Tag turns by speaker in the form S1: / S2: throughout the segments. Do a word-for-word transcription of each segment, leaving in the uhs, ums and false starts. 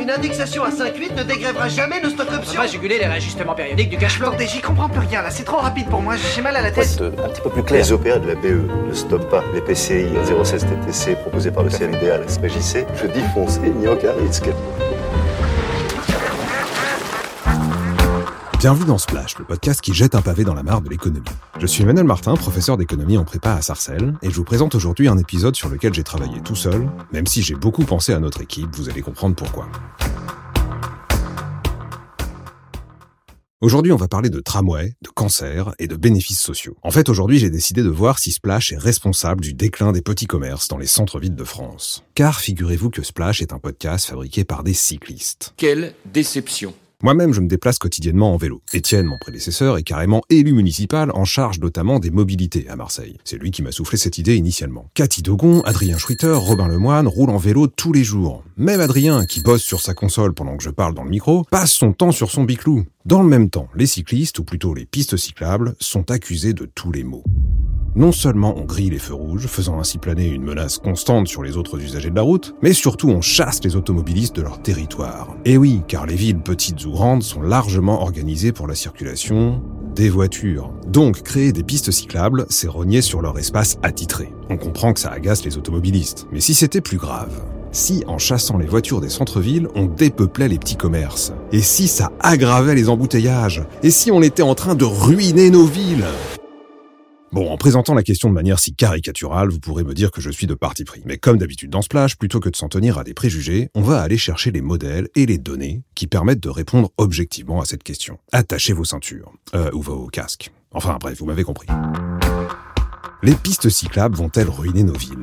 S1: Une indexation à cinq virgule huit ne dégrèvera jamais nos stock options.
S2: On va pas juguler les réajustements périodiques du cash flow.
S1: Attendez, j'y comprends plus rien là, c'est trop rapide pour moi, j'ai mal à la tête.
S3: C'est un petit peu plus clair. Les O P A de la B E ne stoppent pas. Les P C I zéro seize T T C proposés par le C N B A, la S P J C, je dis foncez, il n'y a aucun risque.
S4: Bienvenue dans Splash, le podcast qui jette un pavé dans la mare de l'économie. Je suis Emmanuel Martin, professeur d'économie en prépa à Sarcelles, et je vous présente aujourd'hui un épisode sur lequel j'ai travaillé tout seul, même si j'ai beaucoup pensé à notre équipe, vous allez comprendre pourquoi. Aujourd'hui, on va parler de tramway, de cancer et de bénéfices sociaux. En fait, aujourd'hui, j'ai décidé de voir si Splash est responsable du déclin des petits commerces dans les centres-villes de France. Car figurez-vous que Splash est un podcast fabriqué par des cyclistes.
S5: Quelle déception!
S4: Moi-même, je me déplace quotidiennement en vélo. Étienne, mon prédécesseur, est carrément élu municipal en charge notamment des mobilités à Marseille. C'est lui qui m'a soufflé cette idée initialement. Cathy Dogon, Adrien Schwitter, Robin Lemoine roulent en vélo tous les jours. Même Adrien, qui bosse sur sa console pendant que je parle dans le micro, passe son temps sur son biclou. Dans le même temps, les cyclistes, ou plutôt les pistes cyclables, sont accusés de tous les maux. Non seulement on grille les feux rouges, faisant ainsi planer une menace constante sur les autres usagers de la route, mais surtout on chasse les automobilistes de leur territoire. Et oui, car les villes petites ou grandes sont largement organisées pour la circulation des voitures. Donc créer des pistes cyclables, c'est rogner sur leur espace attitré. On comprend que ça agace les automobilistes. Mais si c'était plus grave ? Si, en chassant les voitures des centres-villes, on dépeuplait les petits commerces ? Et si ça aggravait les embouteillages ? Et si on était en train de ruiner nos villes ? Bon, en présentant la question de manière si caricaturale, vous pourrez me dire que je suis de parti pris. Mais comme d'habitude dans Splash, plutôt que de s'en tenir à des préjugés, on va aller chercher les modèles et les données qui permettent de répondre objectivement à cette question. Attachez vos ceintures, euh, ou vos casques. Enfin bref, vous m'avez compris. Les pistes cyclables vont-elles ruiner nos villes ?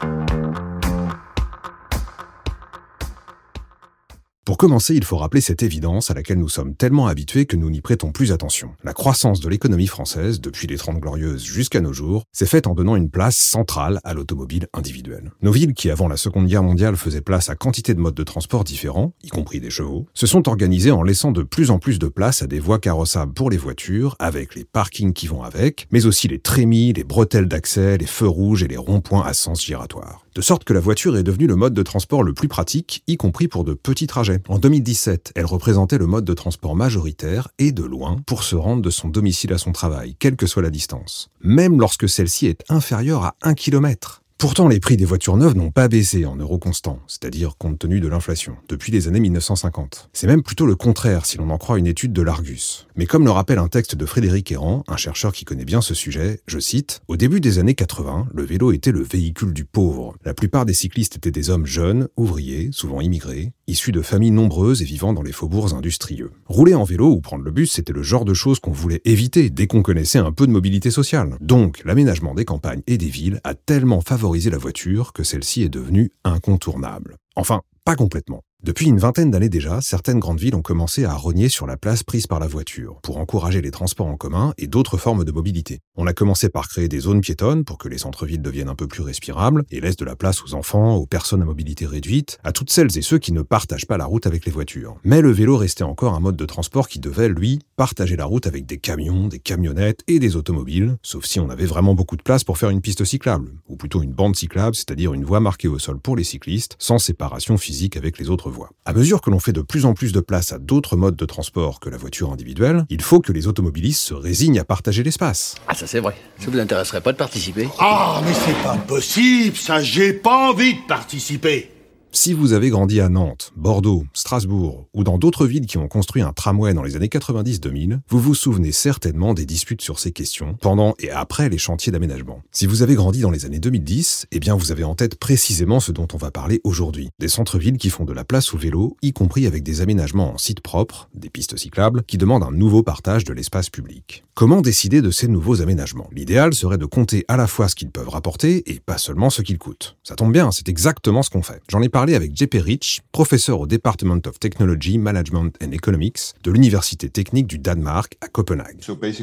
S4: Pour commencer, il faut rappeler cette évidence à laquelle nous sommes tellement habitués que nous n'y prêtons plus attention. La croissance de l'économie française, depuis les Trente Glorieuses jusqu'à nos jours, s'est faite en donnant une place centrale à l'automobile individuelle. Nos villes qui, avant la Seconde Guerre mondiale, faisaient place à quantité de modes de transport différents, y compris des chevaux, se sont organisées en laissant de plus en plus de place à des voies carrossables pour les voitures, avec les parkings qui vont avec, mais aussi les trémies, les bretelles d'accès, les feux rouges et les ronds-points à sens giratoire. De sorte que la voiture est devenue le mode de transport le plus pratique, y compris pour de petits trajets. En deux mille dix-sept, elle représentait le mode de transport majoritaire et de loin pour se rendre de son domicile à son travail, quelle que soit la distance. Même lorsque celle-ci est inférieure à un kilomètre. Pourtant, les prix des voitures neuves n'ont pas baissé en euros constants, c'est-à-dire compte tenu de l'inflation, depuis les années mille neuf cent cinquante. C'est même plutôt le contraire si l'on en croit une étude de l'Argus. Mais comme le rappelle un texte de Frédéric Errand, un chercheur qui connaît bien ce sujet, je cite, « Au début des années quatre-vingts, le vélo était le véhicule du pauvre. La plupart des cyclistes étaient des hommes jeunes, ouvriers, souvent immigrés, issus de familles nombreuses et vivant dans les faubourgs industrieux. Rouler en vélo ou prendre le bus, c'était le genre de choses qu'on voulait éviter dès qu'on connaissait un peu de mobilité sociale. Donc, l'aménagement des campagnes et des villes a tellement favorisé la voiture que celle-ci est devenue incontournable. Enfin, pas complètement. Depuis une vingtaine d'années déjà, certaines grandes villes ont commencé à rogner sur la place prise par la voiture pour encourager les transports en commun et d'autres formes de mobilité. On a commencé par créer des zones piétonnes pour que les centres-villes deviennent un peu plus respirables et laissent de la place aux enfants, aux personnes à mobilité réduite, à toutes celles et ceux qui ne partagent pas la route avec les voitures. Mais le vélo restait encore un mode de transport qui devait, lui, partager la route avec des camions, des camionnettes et des automobiles, sauf si on avait vraiment beaucoup de place pour faire une piste cyclable, ou plutôt une bande cyclable, c'est-à-dire une voie marquée au sol pour les cyclistes, sans séparation physique avec les autres voies. À mesure que l'on fait de plus en plus de place à d'autres modes de transport que la voiture individuelle, il faut que les automobilistes se résignent à partager l'espace.
S2: Ah, ça c'est vrai. Ça vous intéresserait pas de participer ?
S6: Ah, mais c'est pas possible, ça, j'ai pas envie de participer.
S4: Si vous avez grandi à Nantes, Bordeaux, Strasbourg ou dans d'autres villes qui ont construit un tramway dans les années quatre-vingt-dix deux mille, vous vous souvenez certainement des disputes sur ces questions pendant et après les chantiers d'aménagement. Si vous avez grandi dans les années deux mille dix, eh bien vous avez en tête précisément ce dont on va parler aujourd'hui. Des centres-villes qui font de la place au vélo, y compris avec des aménagements en site propre, des pistes cyclables, qui demandent un nouveau partage de l'espace public. Comment décider de ces nouveaux aménagements ? L'idéal serait de compter à la fois ce qu'ils peuvent rapporter et pas seulement ce qu'ils coûtent. Ça tombe bien, c'est exactement ce qu'on fait. J'en ai parlé avec J P Rich, professeur au Department of Technology, Management and Economics de l'Université technique du Danemark à Copenhague.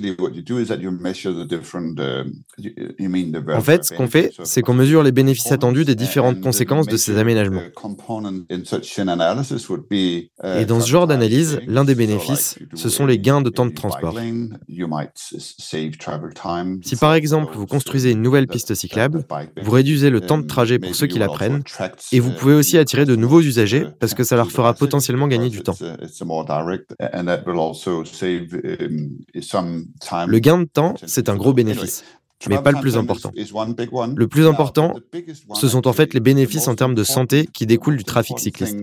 S7: En fait, ce qu'on fait, c'est qu'on mesure les bénéfices attendus des différentes conséquences de ces aménagements. Et dans ce genre d'analyse, l'un des bénéfices, ce sont les gains de temps de transport. Si par exemple, vous construisez une nouvelle piste cyclable, vous réduisez le temps de trajet pour ceux qui la prennent, et vous pouvez aussi aussi attirer de nouveaux usagers parce que ça leur fera potentiellement gagner du temps. Le gain de temps, c'est un gros bénéfice, mais pas le plus important. Le plus important, ce sont en fait les bénéfices en termes de santé qui découlent du trafic cycliste.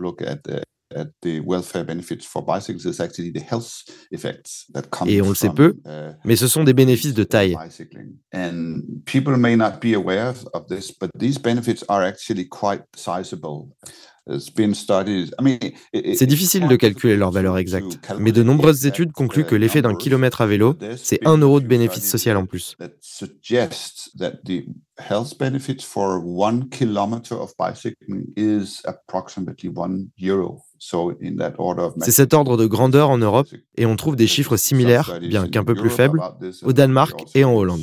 S7: Et on le sait peu, mais ce sont des bénéfices de taille. C'est difficile de calculer leur valeur exacte, mais de nombreuses études concluent que l'effet d'un kilomètre à vélo, c'est un euro de bénéfice social en plus. C'est cet ordre de grandeur en Europe, et on trouve des chiffres similaires, bien qu'un peu plus faibles, au Danemark et en Hollande.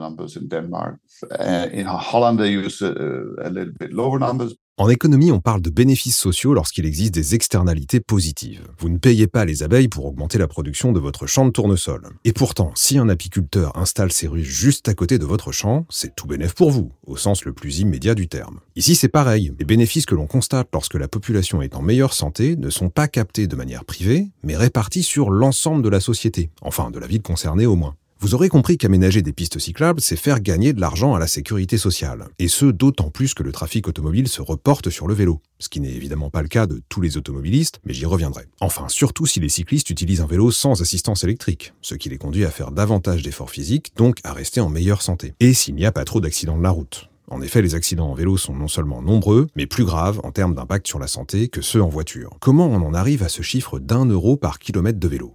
S4: En économie, on parle de bénéfices sociaux lorsqu'il existe des externalités positives. Vous ne payez pas les abeilles pour augmenter la production de votre champ de tournesol. Et pourtant, si un apiculteur installe ses ruches juste à côté de votre champ, c'est tout bénef pour vous, au sens le plus immédiat du terme. Ici, c'est pareil. Les bénéfices que l'on constate lorsque la population est en meilleure santé ne sont pas captés de manière privée, mais répartis sur l'ensemble de la société, enfin de la ville concernée au moins. Vous aurez compris qu'aménager des pistes cyclables, c'est faire gagner de l'argent à la sécurité sociale. Et ce, d'autant plus que le trafic automobile se reporte sur le vélo. Ce qui n'est évidemment pas le cas de tous les automobilistes, mais j'y reviendrai. Enfin, surtout si les cyclistes utilisent un vélo sans assistance électrique, ce qui les conduit à faire davantage d'efforts physiques, donc à rester en meilleure santé. Et s'il n'y a pas trop d'accidents de la route. En effet, les accidents en vélo sont non seulement nombreux, mais plus graves en termes d'impact sur la santé que ceux en voiture. Comment on en arrive à ce chiffre d'un euro par kilomètre de vélo ?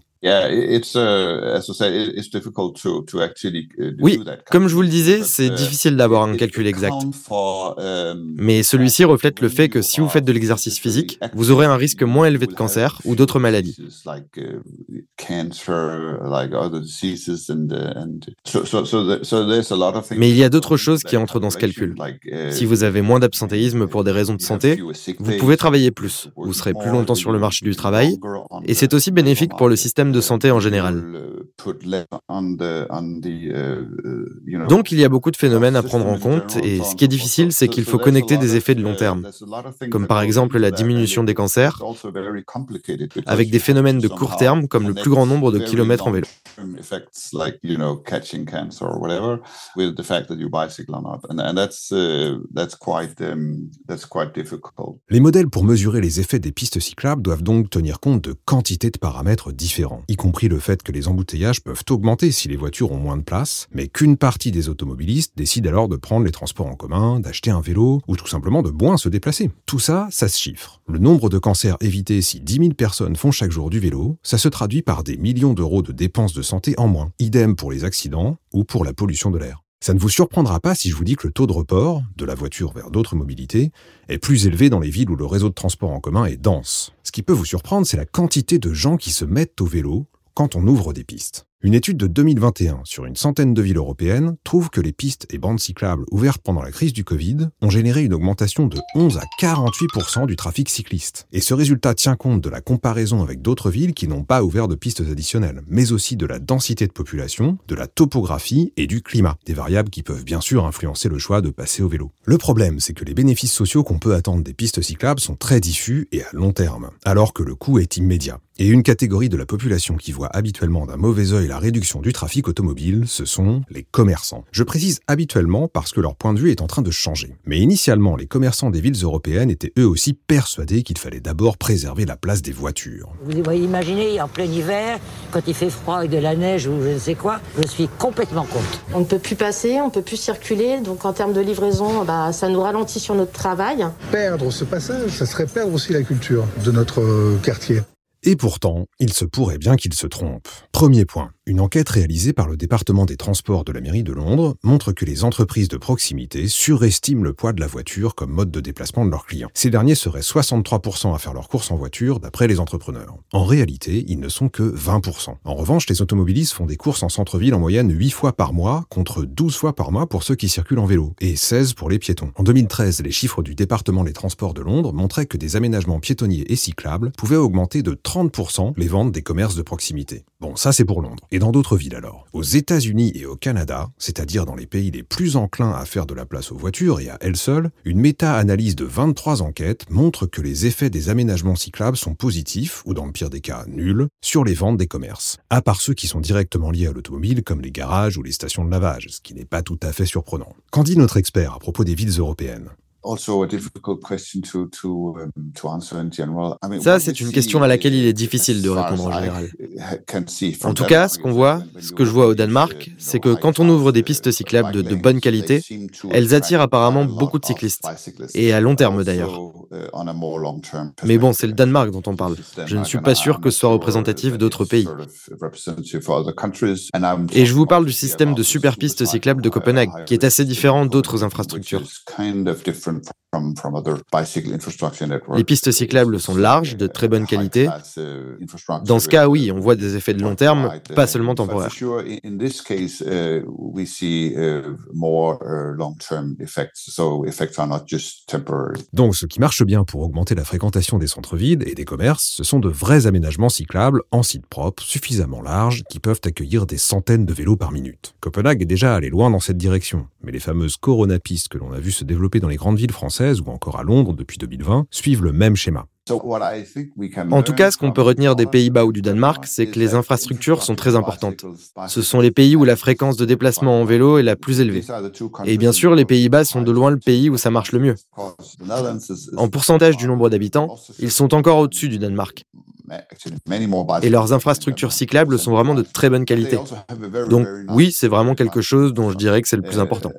S7: Oui, comme je vous le disais, c'est difficile d'avoir un calcul exact. Mais celui-ci reflète le fait que si vous faites de l'exercice physique, vous aurez un risque moins élevé de cancer ou d'autres maladies. Mais il y a d'autres choses qui entrent dans ce calcul. Si vous avez moins d'absentéisme pour des raisons de santé, vous pouvez travailler plus, vous serez plus longtemps sur le marché du travail, et c'est aussi bénéfique pour le système de santé en général. Donc il y a beaucoup de phénomènes à prendre en compte, et ce qui est difficile, c'est qu'il faut connecter des effets de long terme, comme par exemple la diminution des cancers, avec des phénomènes de court terme, comme le plus grand nombre de kilomètres en vélo.
S4: Les modèles pour mesurer les effets des pistes cyclables doivent donc tenir compte de quantité de paramètres différents, y compris le fait que les embouteillages peuvent augmenter si les voitures ont moins de place, mais qu'une partie des automobilistes décide alors de prendre les transports en commun, d'acheter un vélo, ou tout simplement de moins se déplacer. Tout ça, ça se chiffre. Le nombre de cancers évités si dix mille personnes font chaque jour du vélo, ça se traduit par des millions d'euros de dépenses de santé en moins. Idem pour les accidents ou pour la pollution de l'air. Ça ne vous surprendra pas si je vous dis que le taux de report, de la voiture vers d'autres mobilités, est plus élevé dans les villes où le réseau de transport en commun est dense. Ce qui peut vous surprendre, c'est la quantité de gens qui se mettent au vélo quand on ouvre des pistes. Une étude de deux mille vingt et un sur une centaine de villes européennes trouve que les pistes et bandes cyclables ouvertes pendant la crise du Covid ont généré une augmentation de onze à quarante-huit pour cent du trafic cycliste. Et ce résultat tient compte de la comparaison avec d'autres villes qui n'ont pas ouvert de pistes additionnelles, mais aussi de la densité de population, de la topographie et du climat, des variables qui peuvent bien sûr influencer le choix de passer au vélo. Le problème, c'est que les bénéfices sociaux qu'on peut attendre des pistes cyclables sont très diffus et à long terme, alors que le coût est immédiat. Et une catégorie de la population qui voit habituellement d'un mauvais œil la réduction du trafic automobile, ce sont les commerçants. Je précise habituellement parce que leur point de vue est en train de changer. Mais initialement, les commerçants des villes européennes étaient eux aussi persuadés qu'il fallait d'abord préserver la place des voitures.
S5: Vous voyez, imaginez, en plein hiver, quand il fait froid avec de la neige ou je ne sais quoi, je suis complètement contre.
S8: On ne peut plus passer, on ne peut plus circuler, donc en termes de livraison, bah, ça nous ralentit sur notre travail.
S9: Perdre ce passage, ça serait perdre aussi la culture de notre euh, quartier.
S4: Et pourtant, il se pourrait bien qu'il se trompe. Premier point. Une enquête réalisée par le département des transports de la mairie de Londres montre que les entreprises de proximité surestiment le poids de la voiture comme mode de déplacement de leurs clients. Ces derniers seraient soixante-trois pour cent à faire leurs courses en voiture d'après les entrepreneurs. En réalité, ils ne sont que vingt pour cent. En revanche, les automobilistes font des courses en centre-ville en moyenne huit fois par mois, contre douze fois par mois pour ceux qui circulent en vélo, et seize pour les piétons. En deux mille treize, les chiffres du département des transports de Londres montraient que des aménagements piétonniers et cyclables pouvaient augmenter de trente pour cent les ventes des commerces de proximité. Bon, ça c'est pour Londres. Et dans d'autres villes alors. Aux États-Unis et au Canada, c'est-à-dire dans les pays les plus enclins à faire de la place aux voitures et à elles seules, une méta-analyse de vingt-trois enquêtes montre que les effets des aménagements cyclables sont positifs, ou dans le pire des cas nuls, sur les ventes des commerces. À part ceux qui sont directement liés à l'automobile, comme les garages ou les stations de lavage, ce qui n'est pas tout à fait surprenant. Qu'en dit notre expert à propos des villes européennes ?
S7: Ça, c'est une question à laquelle il est difficile de répondre en général. En tout cas, ce qu'on voit, ce que je vois au Danemark, c'est que quand on ouvre des pistes cyclables de, de bonne qualité, elles attirent apparemment beaucoup de cyclistes. Et à long terme d'ailleurs. Mais bon, c'est le Danemark dont on parle. Je ne suis pas sûr que ce soit représentatif d'autres pays. Et je vous parle du système de super pistes cyclables de Copenhague, qui est assez différent d'autres infrastructures. Les pistes cyclables sont larges, de très bonne qualité. Dans ce cas, oui, on voit des effets de long terme, pas seulement temporaires.
S4: Donc, ce qui marche bien pour augmenter la fréquentation des centres-villes et des commerces, ce sont de vrais aménagements cyclables en site propre, suffisamment larges, qui peuvent accueillir des centaines de vélos par minute. Copenhague est déjà allé loin dans cette direction, mais les fameuses Corona-pistes que l'on a vu se développer dans les grandes villes françaises ou encore à Londres depuis deux mille vingt suivent le même schéma.
S7: En tout cas, ce qu'on peut retenir des Pays-Bas ou du Danemark, c'est que les infrastructures sont très importantes. Ce sont les pays où la fréquence de déplacement en vélo est la plus élevée. Et bien sûr, les Pays-Bas sont de loin le pays où ça marche le mieux. En pourcentage du nombre d'habitants, ils sont encore au-dessus du Danemark. Et leurs infrastructures cyclables sont vraiment de très bonne qualité. Donc oui, c'est vraiment quelque chose dont je dirais que c'est le plus important.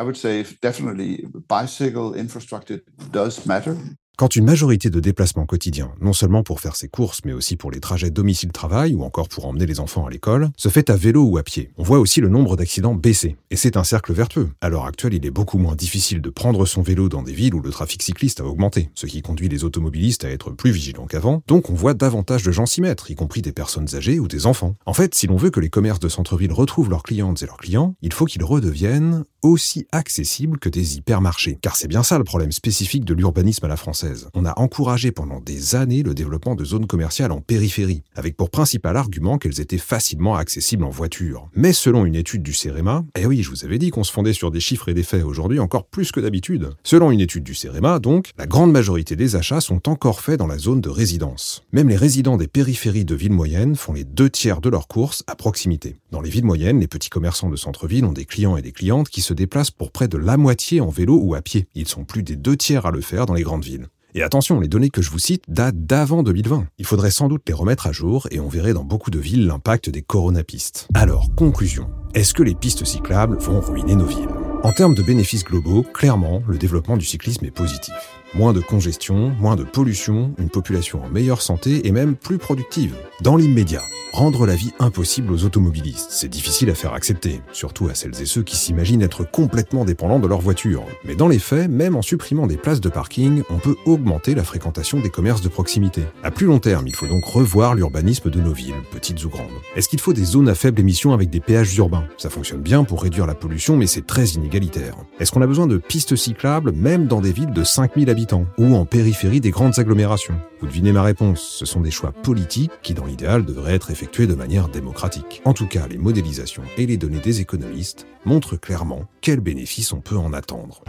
S4: Quand une majorité de déplacements quotidiens, non seulement pour faire ses courses, mais aussi pour les trajets domicile-travail ou encore pour emmener les enfants à l'école, se fait à vélo ou à pied, on voit aussi le nombre d'accidents baisser. Et c'est un cercle vertueux. À l'heure actuelle, il est beaucoup moins difficile de prendre son vélo dans des villes où le trafic cycliste a augmenté, ce qui conduit les automobilistes à être plus vigilants qu'avant, donc on voit davantage de gens s'y mettre, y compris des personnes âgées ou des enfants. En fait, si l'on veut que les commerces de centre-ville retrouvent leurs clientes et leurs clients, il faut qu'ils redeviennent aussi accessibles que des hypermarchés. Car c'est bien ça le problème spécifique de l'urbanisme à la française. On a encouragé pendant des années le développement de zones commerciales en périphérie, avec pour principal argument qu'elles étaient facilement accessibles en voiture. Mais selon une étude du CEREMA, eh oui, je vous avais dit qu'on se fondait sur des chiffres et des faits aujourd'hui encore plus que d'habitude. Selon une étude du CEREMA, donc, la grande majorité des achats sont encore faits dans la zone de résidence. Même les résidents des périphéries de villes moyennes font les deux tiers de leurs courses à proximité. Dans les villes moyennes, les petits commerçants de centre-ville ont des clients et des clientes qui se déplacent pour près de la moitié en vélo ou à pied. Ils sont plus des deux tiers à le faire dans les grandes villes. Et attention, les données que je vous cite datent d'avant deux mille vingt. Il faudrait sans doute les remettre à jour et on verrait dans beaucoup de villes l'impact des Corona-pistes. Alors, conclusion. Est-ce que les pistes cyclables vont ruiner nos villes ? En termes de bénéfices globaux, clairement, le développement du cyclisme est positif. Moins de congestion, moins de pollution, une population en meilleure santé et même plus productive. Dans l'immédiat, rendre la vie impossible aux automobilistes, c'est difficile à faire accepter, surtout à celles et ceux qui s'imaginent être complètement dépendants de leur voiture. Mais dans les faits, même en supprimant des places de parking, on peut augmenter la fréquentation des commerces de proximité. À plus long terme, il faut donc revoir l'urbanisme de nos villes, petites ou grandes. Est-ce qu'il faut des zones à faible émission avec des péages urbains ? Ça fonctionne bien pour réduire la pollution, mais c'est très inégalitaire. Est-ce qu'on a besoin de pistes cyclables, même dans des villes de cinq mille habitants, ou en périphérie des grandes agglomérations ? Vous devinez ma réponse, ce sont des choix politiques qui, dans l'idéal, devraient être effectués de manière démocratique. En tout cas, les modélisations et les données des économistes montrent clairement quels bénéfices on peut en attendre.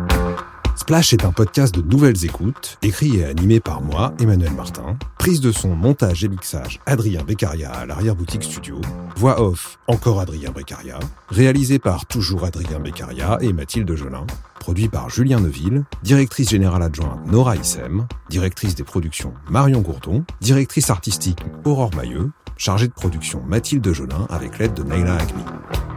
S4: Splash est un podcast de nouvelles écoutes, écrit et animé par moi, Emmanuel Martin. Prise de son, montage et mixage, Adrien Beccaria à l'arrière-boutique studio. Voix off, encore Adrien Beccaria. Réalisé par toujours Adrien Beccaria et Mathilde Jolin. Produit par Julien Neuville. Directrice générale adjointe Nora Issem. Directrice des productions Marion Gourdon. Directrice artistique Aurore Mailleux. Chargée de production Mathilde Jolin avec l'aide de Naila Agmi.